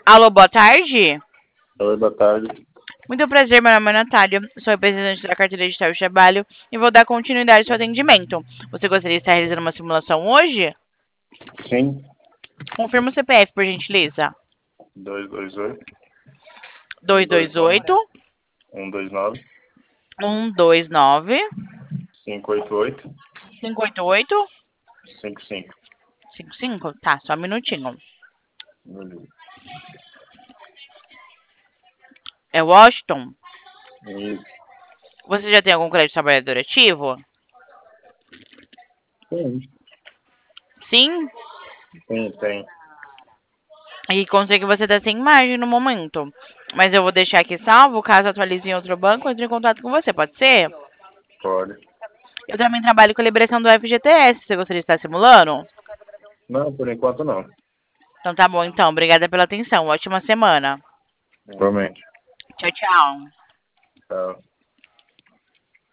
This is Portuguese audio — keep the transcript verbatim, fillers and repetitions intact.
Alô, boa tarde. Oi, boa tarde. Muito prazer, meu nome é Natália, sou representante da carteira digital de trabalho e vou dar continuidade ao seu atendimento. Você gostaria de estar realizando uma simulação hoje? Sim. Confirma o C P F, por gentileza. dois dois oito, dois dois oito, um dois nove, um dois nove, cinco oito oito, cinco oito oito, cinco cinco. cinco cinco. Tá, só um minutinho. Beleza. É Washington? Isso. Você já tem algum crédito trabalhador ativo? Sim. Sim? Sim, tem. E consta que você está sem margem no momento. Mas eu vou deixar aqui salvo, caso atualize em outro banco, eu entre em contato com você, pode ser? Pode. Eu também trabalho com a liberação do F G T S, você gostaria de estar simulando? Não, por enquanto não. Então tá bom, então. Obrigada pela atenção. Ótima semana. Igualmente. Tchau, tchau. Tchau.